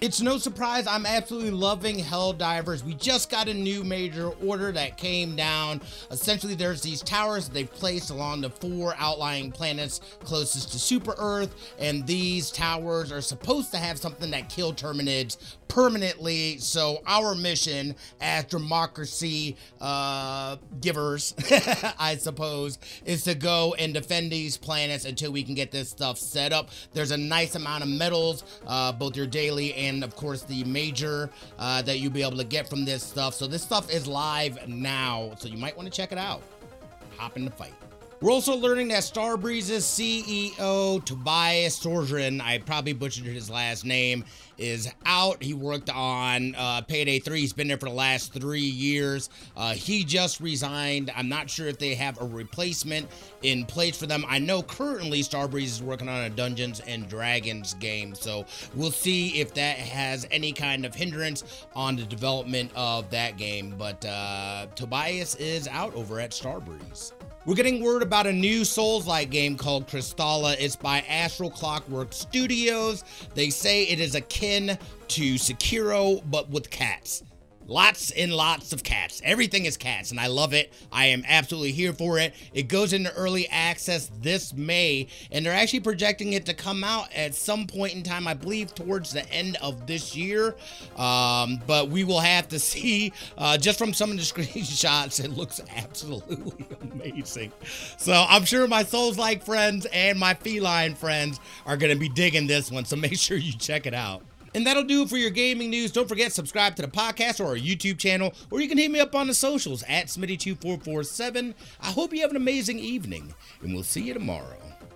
It's no surprise, I'm absolutely loving Helldivers. We just got a new major order that came down. Essentially, there's these towers that they've placed along the 4 outlying planets closest to Super Earth, and these towers are supposed to have something that kill Terminids permanently. So our mission as democracy givers, I suppose, is to go and defend these planets until we can get this stuff set up. There's a nice amount of medals, both your daily and of course the major that you'll be able to get from this stuff. So this stuff is live now, so you might want to check it out. Hop in the fight. We're also learning that Starbreeze's CEO, Tobias Sorgen, I probably butchered his last name, is out. He worked on Payday 3. He's been there for the last 3 years. He just resigned. I'm not sure if they have a replacement in place for them. I know currently Starbreeze is working on a Dungeons and Dragons game, so we'll see if that has any kind of hindrance on the development of that game. But Tobias is out over at Starbreeze. We're getting word about a new Souls-like game called Kristalla. It's by Astral Clockwork Studios. They say it is akin to Sekiro, but with cats. Lots and lots of cats. Everything is cats, and I love it. I am absolutely here for it. It goes into early access this May, and they're actually projecting it to come out at some point in time, I believe towards the end of this year. But we will have to see. Just from some of the screenshots, it looks absolutely amazing. So I'm sure my Souls-like friends and my feline friends are going to be digging this one, so make sure you check it out. And that'll do it for your gaming news. Don't forget, subscribe to the podcast or our YouTube channel, or you can hit me up on the socials at Smitty2447. I hope you have an amazing evening, and we'll see you tomorrow.